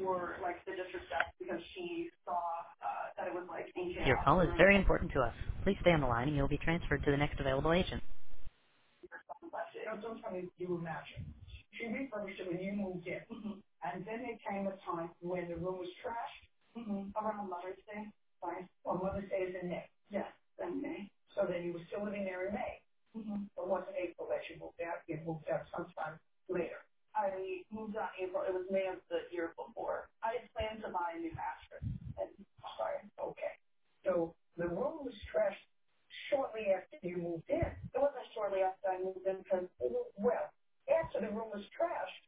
Your call is very important to us. Please stay on the line and you'll be transferred to the next available agent. Don't tell me you imagine. She refurbished it when you moved in. And then there came a time when the room was trashed. Around Mother's Day. Right. Well, Mother's Day is in May. Yes, in May. So then you were still living there in May. It wasn't April that you moved out. You moved out sometime later. I moved out April. It was May of the year before. I had planned to buy a new mattress. And, sorry. Okay. So the room was trashed shortly after you moved in. It wasn't shortly after I moved in because, well, after the room was trashed,